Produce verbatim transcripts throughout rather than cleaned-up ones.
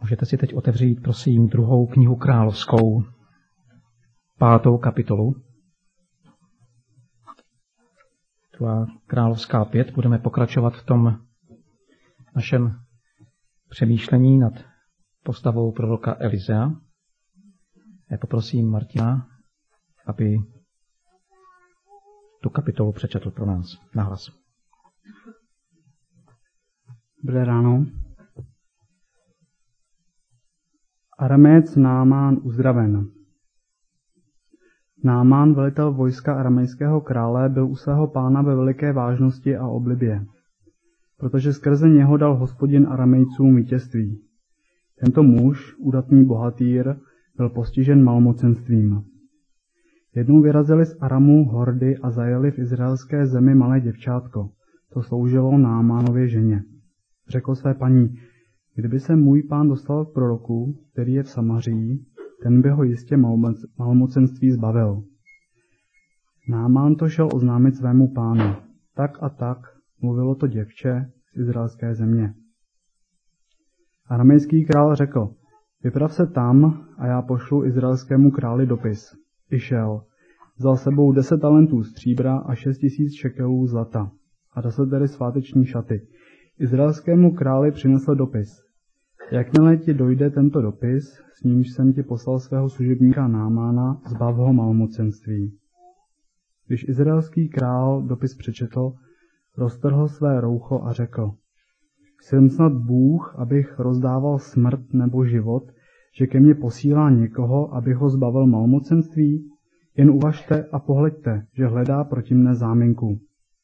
Můžete si teď otevřít, prosím, druhou knihu královskou, pátou kapitolu. Druhá královská pět. Budeme pokračovat v tom našem přemýšlení nad postavou proroka Elizea. Já poprosím Martina, aby tu kapitolu přečetl pro nás nahlas. Dobré ráno. Aramejec Námán uzdraven. Námán, velitel vojska aramejského krále, byl u svého pána ve veliké vážnosti a oblibě, protože skrze něho dal Hospodin Aramejcům vítězství. Tento muž, udatný bohatýr, byl postižen malomocenstvím. Jednou vyrazili z Aramu hordy a zajeli v izraelské zemi malé děvčátko, to sloužilo Námánově ženě. Řekl své paní: kdyby se můj pán dostal k proroku, který je v Samaří, ten by ho jistě malomocenství zbavil. Námán to šel oznámit svému pánu. Tak a tak mluvilo to děvče z izraelské země. Aramejský král řekl: vyprav se tam a já pošlu izraelskému králi dopis. I šel. Vzal sebou deset talentů stříbra a šest tisíc šekelů zlata a desetero sváteční šaty. Izraelskému králi přinesl dopis. Jakmile ti dojde tento dopis, s nímž jsem ti poslal svého služebníka Námána, zbav ho malomocenství. Když izraelský král dopis přečetl, roztrhl své roucho a řekl: jsem snad Bůh, abych rozdával smrt nebo život, že ke mně posílá někoho, abych ho zbavil malomocenství? Jen uvažte a pohleďte, že hledá proti mne záminku.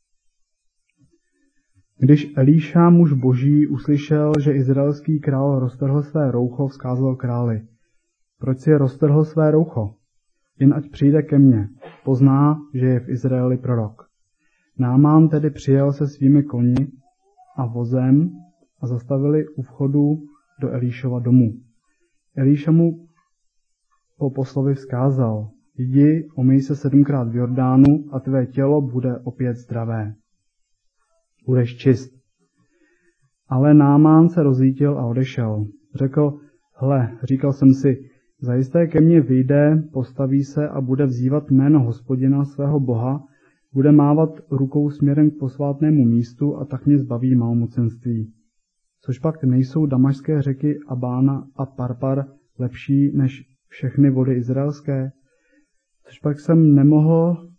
Když Elíša, muž boží, uslyšel, že izraelský král roztrhl své roucho, vzkázal králi: proč si roztrhl své roucho? Jen ať přijde ke mně, pozná, že je v Izraeli prorok. Námán tedy přijel se svými koni a vozem a zastavili u vchodu do Elíšova domu. Elíša mu po poslovi vzkázal: jdi, omyj se sedmkrát v Jordánu a tvé tělo bude opět zdravé. Budeš čist. Ale Námán se rozlítil a odešel. Řekl: hle, říkal jsem si, zajisté ke mně vyjde, postaví se a bude vzývat jméno Hospodina svého Boha, bude mávat rukou směrem k posvátnému místu a tak mě zbaví malomocenství. Což pak nejsou damašské řeky Abána a Parpar lepší než všechny vody izraelské? Což pak jsem nemohl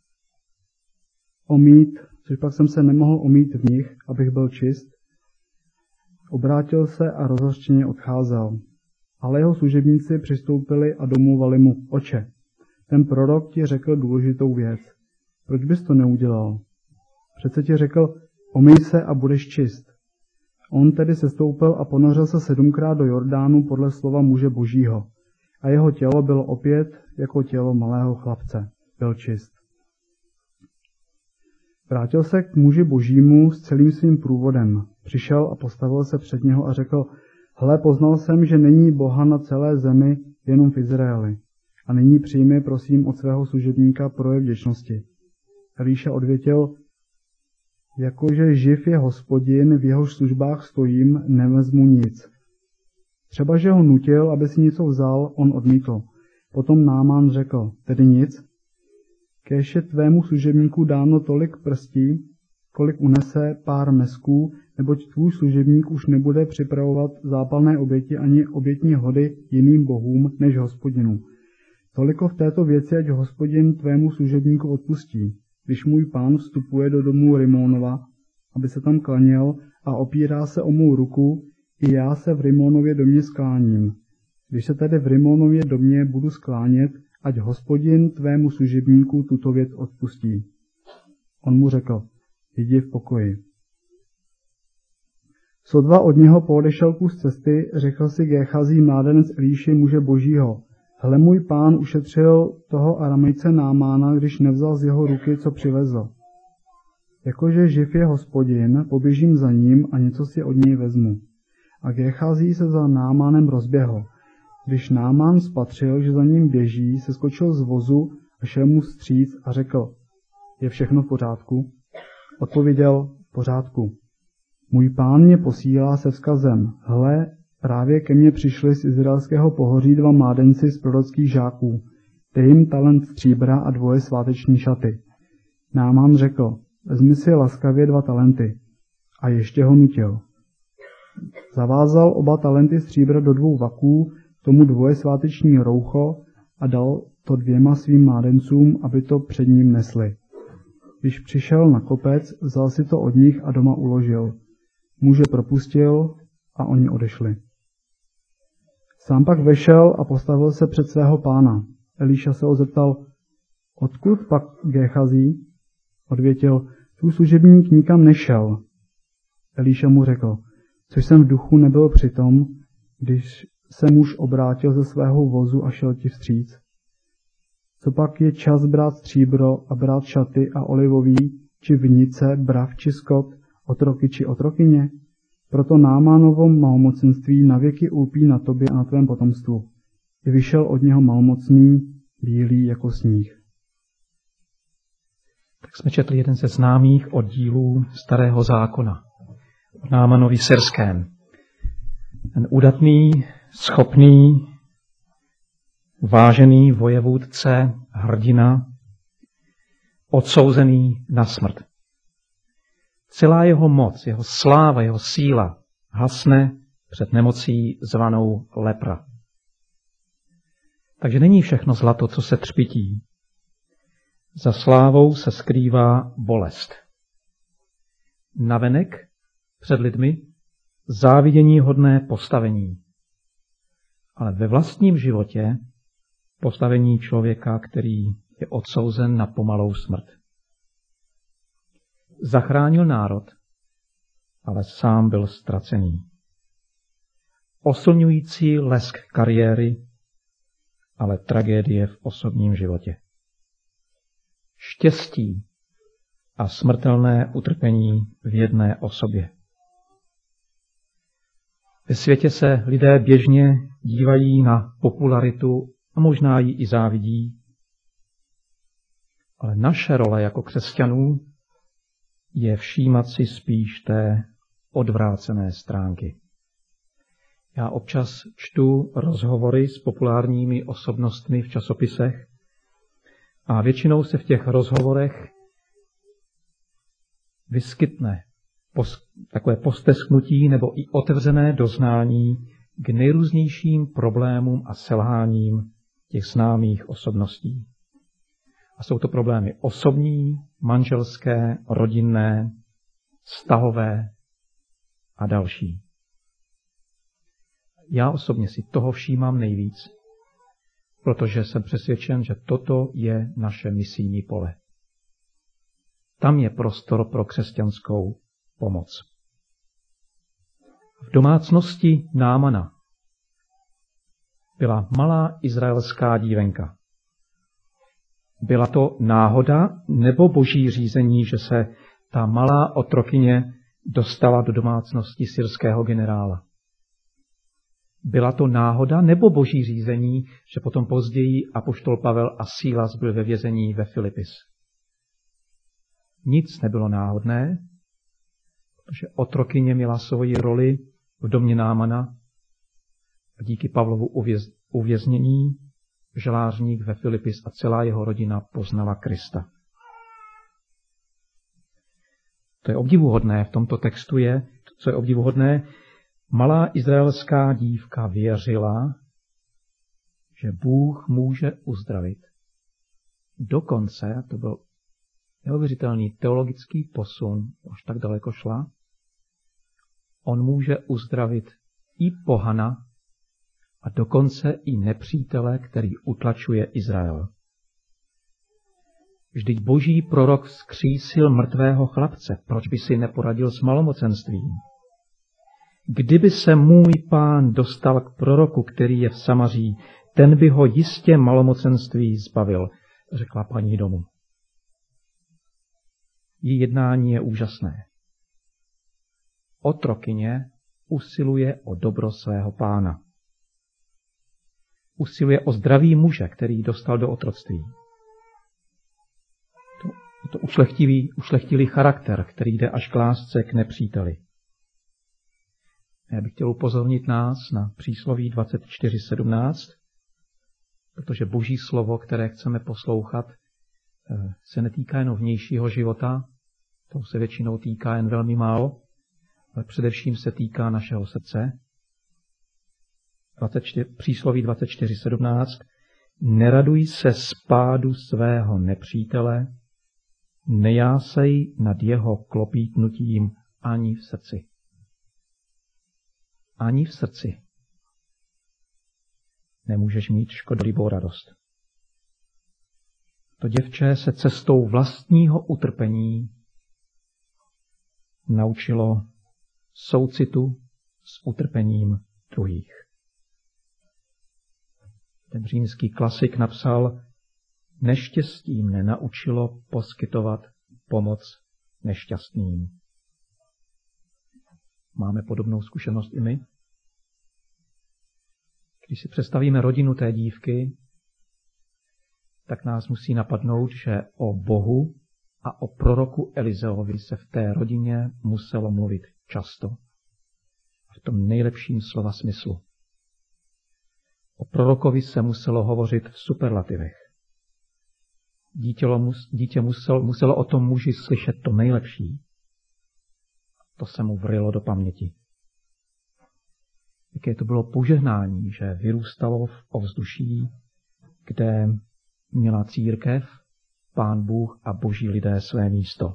omít, což pak jsem se nemohl omít v nich, abych byl čist? Obrátil se a rozhořčeně odcházel. Ale jeho služebníci přistoupili a domluvali mu: oče, ten prorok ti řekl důležitou věc. Proč bys to neudělal? Přece ti řekl: omyj se a budeš čist. On tedy sestoupil a ponořil se sedmkrát do Jordánu podle slova muže božího. A jeho tělo bylo opět jako tělo malého chlapce. Byl čist. Vrátil se k muži božímu s celým svým průvodem. Přišel a postavil se před něho a řekl: hle, poznal jsem, že není Boha na celé zemi, jenom v Izraeli. A nyní přijmi, prosím, od svého služebníka projev vděčnosti. Elíša odvětil: jakože živ je Hospodin, v jehož službách stojím, nevezmu nic. Třeba, že ho nutil, aby si něco vzal, on odmítl. Potom Námán řekl: tedy nic? Kéž je tvému služebníku dáno tolik prstí, kolik unese pár mesků, neboť tvůj služebník už nebude připravovat zápalné oběti ani obětní hody jiným bohům než Hospodinu. Toliko v této věci, ať Hospodin tvému služebníku odpustí. Když můj pán vstupuje do domu Rimónova, aby se tam klaněl a opírá se o mou ruku, i já se v Rimónově domě skláním. Když se tedy v Rimónově domě budu sklánět, ať Hospodin tvému služebníku tuto věc odpustí. On mu řekl: jdi v pokoji. Sotva od něho poodešel kus cesty, řekl si Géchazí, mládenec Elíši, muže božího: hle, můj pán ušetřil toho Aramejce Námána, když nevzal z jeho ruky, co přivezl. Jakože živ je Hospodin, poběžím za ním a něco si od něj vezmu. A Géchazí se za Námánem rozběhl. Když Námán spatřil, že za ním běží, seskočil z vozu a šel mu vstříc a řekl: je všechno v pořádku? Odpověděl: v pořádku. Můj pán mě posílá se vzkazem: hle, Právě ke mně přišli z izraelského pohoří dva mládenci z prorockých žáků, dej jim talent stříbra a dvoje sváteční šaty. Náman řekl, vezmi si laskavě dva talenty, a ještě ho nutil. Zavázal oba talenty stříbra do dvou vaků, tomu dvoje sváteční roucho a dal to dvěma svým mládencům, aby to před ním nesli. Když přišel na kopec, vzal si to od nich a doma uložil. Muže propustil a oni odešli. Sám pak vešel a postavil se před svého pána. Elíša se ho zeptal, odkud pak Géchazí? Odvětil, tvůj služebník nikam nešel. Elíša mu řekl, což jsem v duchu nebyl přitom, když se muž obrátil ze svého vozu a šel ti vstříc. Co pak je čas brát stříbro a brát šaty a olivový, či vinice, brav či skot, otroky či otrokyně? Proto Námanovo malmocenství navěky ulpí na tobě a na tvém potomstvu. I vyšel od něho malmocný, bílý jako sníh. Tak jsme četli jeden ze známých oddílů Starého zákona. O Námanovi Syrském. Ten udatný, schopný, vážený vojevůdce, hrdina, odsouzený na smrt. Celá jeho moc, jeho sláva, jeho síla hasne před nemocí zvanou lepra. Takže není všechno zlato, co se třpytí. Za slávou se skrývá bolest. Navenek před lidmi závidění hodné postavení. Ale ve vlastním životě postavení člověka, který je odsouzen na pomalou smrt. Zachránil národ, ale sám byl ztracený. Oslňující lesk kariéry, ale tragédie v osobním životě. Štěstí a smrtelné utrpení v jedné osobě. Ve světě se lidé běžně dívají na popularitu a možná ji i závidí. Ale naše role jako křesťanů je všímat si spíš té odvrácené stránky. Já občas čtu rozhovory s populárními osobnostmi v časopisech a většinou se v těch rozhovorech vyskytne pos, takové postesknutí nebo i otevřené doznání k nejrůznějším problémům a selháním těch známých osobností. A jsou to problémy osobní, manželské, rodinné, vztahové a další. Já osobně si toho všímám nejvíc, protože jsem přesvědčen, že toto je naše misijní pole. Tam je prostor pro křesťanskou pomoc. V domácnosti Námana byla malá izraelská dívenka. Byla to náhoda nebo boží řízení, že se ta malá otrokyně dostala do domácnosti syrského generála? Byla to náhoda nebo boží řízení, že potom později apoštol Pavel a Sílas byl ve vězení ve Filipis? Nic nebylo náhodné, protože otrokyně měla svoji roli v domě Námana a díky Pavlovu uvěz, uvěznění žalářník ve Filipis a celá jeho rodina poznala Krista. To je obdivuhodné, v tomto textu je, co je obdivuhodné, malá izraelská dívka věřila, že Bůh může uzdravit. Dokonce, to byl neuvěřitelný teologický posun, až tak daleko šla, on může uzdravit i pohana a dokonce i nepřítele, který utlačuje Izrael. Vždyť boží prorok vzkřísil mrtvého chlapce, proč by si neporadil s malomocenstvím? Kdyby se můj pán dostal k proroku, který je v Samaří, ten by ho jistě malomocenství zbavil, řekla paní domu. Její jednání je úžasné. Otrokyně usiluje o dobro svého pána. Usiluje o zdravý muže, který dostal do otroctví. To, to ušlechtilý, ušlechtilý charakter, který jde až k lásce k nepříteli. Já bych chtěl upozornit nás na přísloví dvacet čtyři sedmnáct, protože Boží slovo, které chceme poslouchat, se netýká jen vnějšího života, to se většinou týká jen velmi málo, ale především se týká našeho srdce. dvacet čtyři, přísloví dvacet čtyři sedmnáct. Neraduj se z pádu svého nepřítele, nejásej nad jeho klopítnutím ani v srdci. Ani v srdci nemůžeš mít škodolibou radost. To děvče se cestou vlastního utrpení naučilo soucitu s utrpením druhých. Ten římský klasik napsal, neštěstí mne naučilo poskytovat pomoc nešťastným. Máme podobnou zkušenost i my? Když si představíme rodinu té dívky, tak nás musí napadnout, že o Bohu a o proroku Elizeovi se v té rodině muselo mluvit často. V tom nejlepším slova smyslu. O prorokovi se muselo hovořit v superlativech. Dítělo, dítě musel, muselo o tom muži slyšet to nejlepší. To se mu vrylo do paměti. Jaké to bylo požehnání, že vyrůstalo v ovzduší, kde měla církev, Pán Bůh a boží lidé své místo.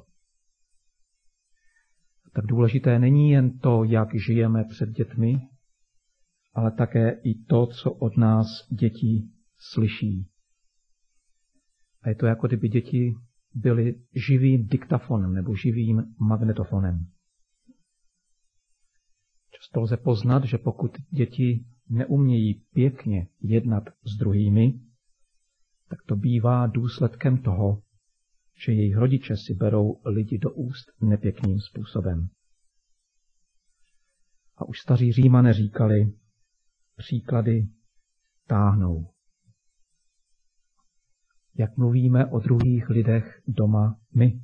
Tak důležité není jen to, jak žijeme před dětmi, ale také i to, co od nás děti slyší. A je to, jako kdyby děti byly živým diktafonem nebo živým magnetofonem. Často lze poznat, že pokud děti neumějí pěkně jednat s druhými, tak to bývá důsledkem toho, že jejich rodiče si berou lidi do úst nepěkným způsobem. A už staří Římané říkali, příklady táhnou. Jak mluvíme o druhých lidech doma my?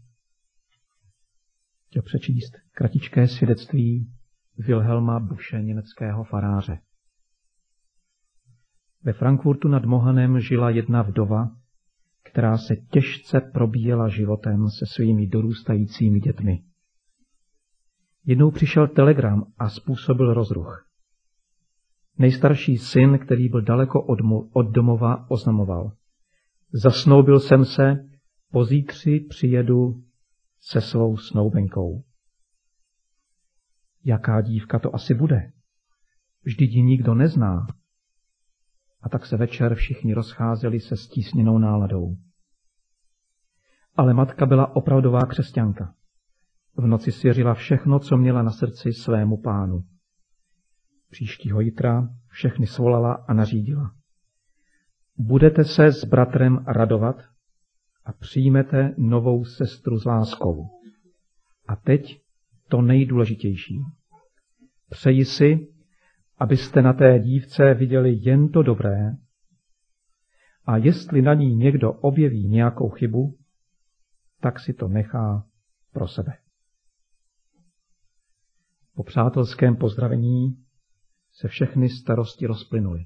Chtěl přečíst kratičké svědectví Wilhelma Busche, německého faráře. Ve Frankfurtu nad Mohanem žila jedna vdova, která se těžce probíjela životem se svými dorůstajícími dětmi. Jednou přišel telegram a způsobil rozruch. Nejstarší syn, který byl daleko od domova, oznamoval. Zasnoubil jsem se, pozítří přijedu se svou snoubenkou. Jaká dívka to asi bude? Vždyť ji nikdo nezná. A tak se večer všichni rozcházeli se stísněnou náladou. Ale matka byla opravdová křesťanka. V noci svěřila všechno, co měla na srdci, svému pánu. Příštího jitra všechny svolala a nařídila. Budete se s bratrem radovat a přijmete novou sestru s láskou. A teď to nejdůležitější. Přeji si, abyste na té dívce viděli jen to dobré a jestli na ní někdo objeví nějakou chybu, tak si to nechá pro sebe. Po přátelském pozdravení se všechny starosti rozplynuly.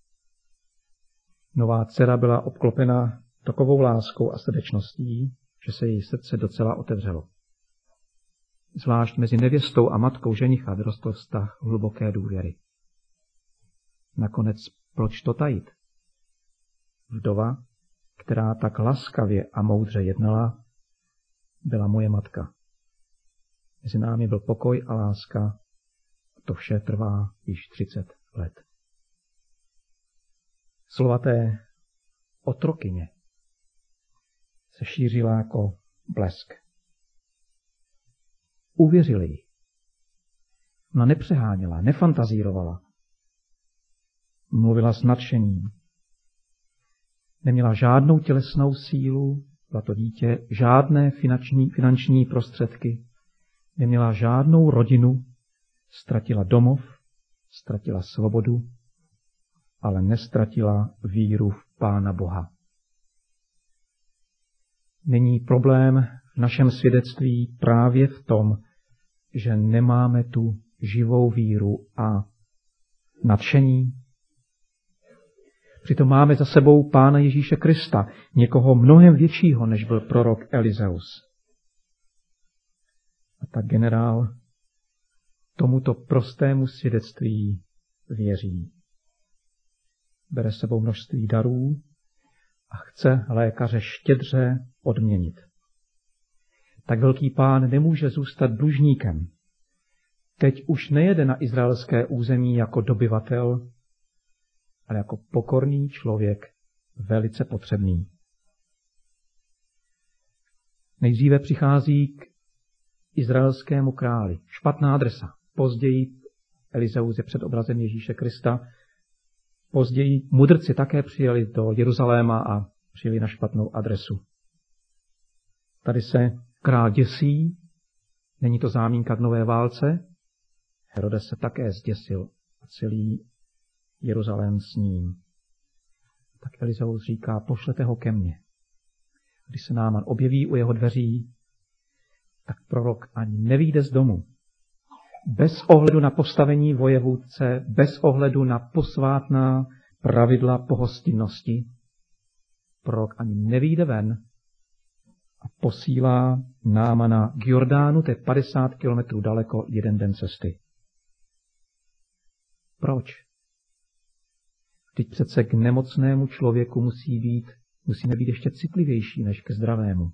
Nová dcera byla obklopena takovou láskou a srdečností, že se její srdce docela otevřelo. Zvlášť mezi nevěstou a matkou ženicha vyrostl vztah hluboké důvěry. Nakonec proč to tajit? Vdova, která tak laskavě a moudře jednala, byla moje matka. Mezi námi byl pokoj a láska. To vše trvá již třicet let. Slova té otrokyně se šířila jako blesk. Uvěřili jí. Ona nepřeháněla, nefantazírovala. Mluvila s nadšením. Neměla žádnou tělesnou sílu, byla to dítě, žádné finanční, finanční prostředky, neměla žádnou rodinu, ztratila domov, ztratila svobodu, ale nestratila víru v Pána Boha. Není problém v našem svědectví právě v tom, že nemáme tu živou víru a nadšení. Přitom máme za sebou Pána Ježíše Krista, někoho mnohem většího, než byl prorok Elizeus. A tak generál tomuto prostému svědectví věří. Bere sebou množství darů a chce lékaře štědře odměnit. Tak velký Pán nemůže zůstat dlužníkem. Teď už nejede na izraelské území jako dobyvatel, ale jako pokorný člověk, velice potřebný. Nejdříve přichází k izraelskému králi. Špatná adresa. Později Elizeus je před obrazem Ježíše Krista. Později mudrci také přijeli do Jeruzaléma a přijeli na špatnou adresu. Tady se král děsí, není to zámínka k nové válce. Herodes se také zděsil a celý Jeruzalém s ním. Tak Elizeus říká, pošlete ho ke mně. Když se Náman objeví u jeho dveří, tak prorok ani nevyjde z domu. Bez ohledu na postavení vojevůdce, bez ohledu na posvátná pravidla pohostinnosti, prorok ani nevyjde ven a posílá Námana k Jordánu, to je padesát kilometrů daleko, jeden den cesty. Proč? Teď přece k nemocnému člověku musí být, musíme být ještě citlivější než ke zdravému.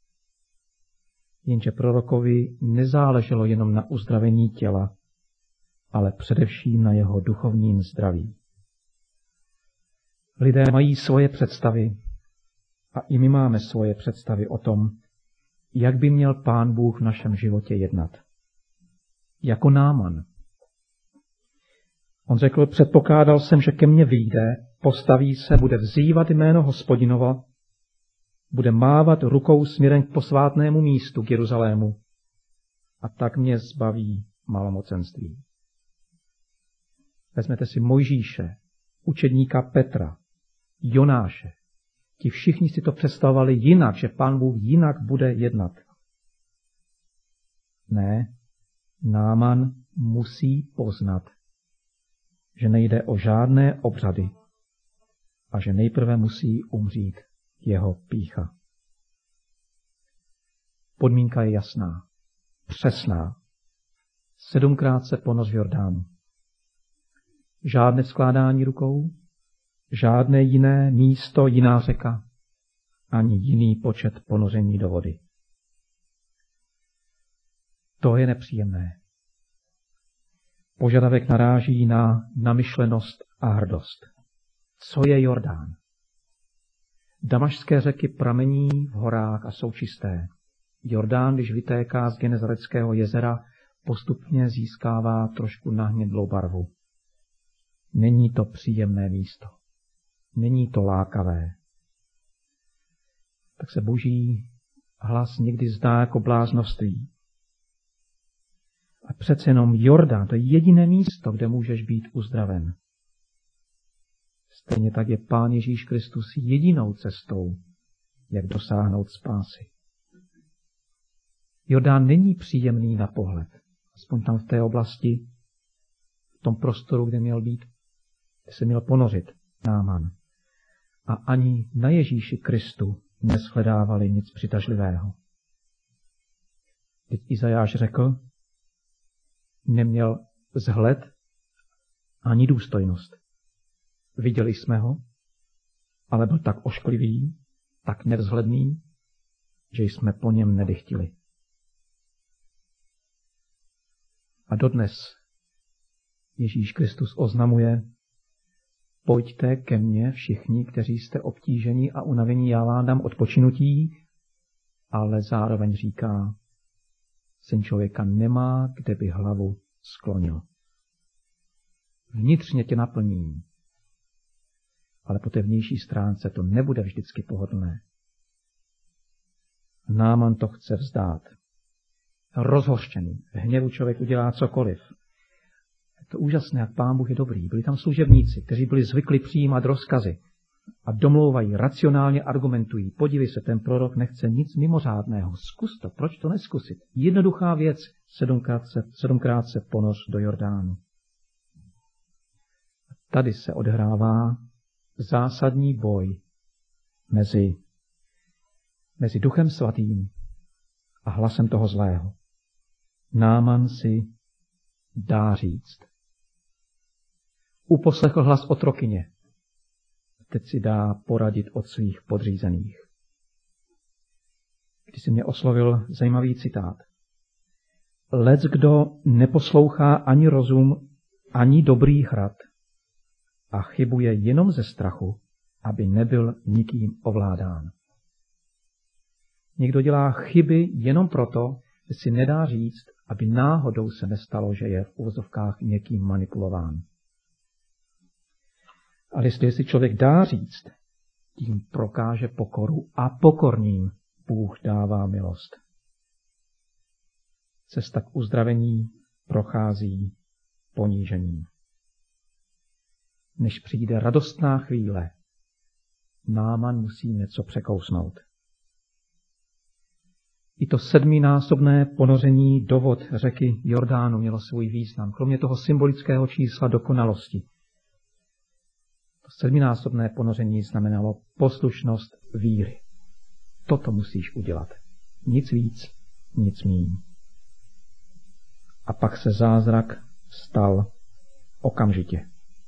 Jenže prorokovi nezáleželo jenom na uzdravení těla, ale především na jeho duchovním zdraví. Lidé mají svoje představy a i my máme svoje představy o tom, jak by měl Pán Bůh v našem životě jednat. Jako Náman. On řekl, předpokládal jsem, že ke mně vyjde, postaví se, bude vzývat jméno Hospodinova, bude mávat rukou směrem k posvátnému místu, k Jeruzalému, a tak mě zbaví malomocenství. Vezmete si Mojžíše, učedníka Petra, Jonáše. Ti všichni si to představovali jinak, že Pán Bůh jinak bude jednat. Ne, Náman musí poznat, že nejde o žádné obřady a že nejprve musí umřít jeho pýcha. Podmínka je jasná, přesná. Sedmkrát se ponoř v Jordánu. Žádné skládání rukou, žádné jiné místo, jiná řeka, ani jiný počet ponoření do vody. To je nepříjemné. Požadavek naráží na namyšlenost a hrdost. Co je Jordán? Damašské řeky pramení v horách a jsou čisté. Jordán, když vytéká z Genezareckého jezera, postupně získává trošku nahnědlou barvu. Není to příjemné místo. Není to lákavé. Tak se boží hlas někdy zdá jako bláznoství. A přece jenom Jordán, to je jediné místo, kde můžeš být uzdraven. Stejně tak je Pán Ježíš Kristus jedinou cestou, jak dosáhnout spásy. Jordán není příjemný na pohled, aspoň tam v té oblasti, v tom prostoru, kde měl být, kde se měl ponořit Náman. A ani na Ježíši Kristu neshledávali nic přitažlivého. Teď Izajáš řekl, neměl vzhled ani důstojnost. Viděli jsme ho, ale byl tak ošklivý, tak nevzhledný, že jsme po něm nedychtili. A dodnes Ježíš Kristus oznamuje, pojďte ke mně všichni, kteří jste obtíženi a unavení, já vám dám odpočinutí, ale zároveň říká, syn člověka nemá, kde by hlavu sklonil. Vnitřně tě naplní, ale po té vnější stránce to nebude vždycky pohodlné. Náman to chce vzdát. Rozhořčený, v hněvu člověk udělá cokoliv. Je to úžasné, jak Pán Bůh je dobrý. Byli tam služebníci, kteří byli zvykli přijímat rozkazy. a domlouvají, racionálně argumentují. Podívej se, ten prorok nechce nic mimořádného. Zkus to, proč to neskusit? Jednoduchá věc, sedmkrát se, sedmkrát se ponoř do Jordánu. Tady se odhrává zásadní boj mezi, mezi Duchem Svatým a hlasem toho zlého. Náman si dá říct. Uposlechl hlas otrokyně. Teď si dá poradit od svých podřízených. Když si mě oslovil zajímavý citát. Lec, kdo neposlouchá ani rozum, ani dobrý hrad a chybuje jenom ze strachu, aby nebyl nikým ovládán. Někdo dělá chyby jenom proto, že si nedá říct, aby náhodou se nestalo, že je v uvozovkách někým manipulován. Ale jestli si člověk dá říct, tím prokáže pokoru a pokorným Bůh dává milost. Cesta k uzdravení prochází ponížením. Než přijde radostná chvíle, Náman musí něco překousnout. I to sedminásobné ponoření do vod řeky Jordánu mělo svůj význam, kromě toho symbolického čísla dokonalosti. To sedminásobné ponoření znamenalo poslušnost víry. Toto musíš udělat. Nic víc, nic míň. A pak se zázrak stal okamžitě.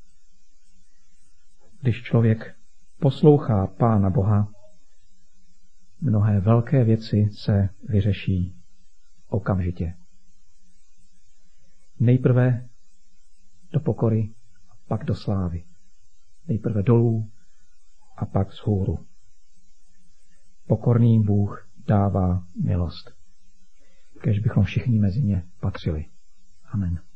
Když člověk poslouchá Pána Boha, mnohé velké věci se vyřeší okamžitě. Nejprve do pokory, pak do slávy. Nejprve dolů a pak vzhůru. Pokorný Bůh dává milost. Kéž bychom všichni mezi ně patřili. Amen.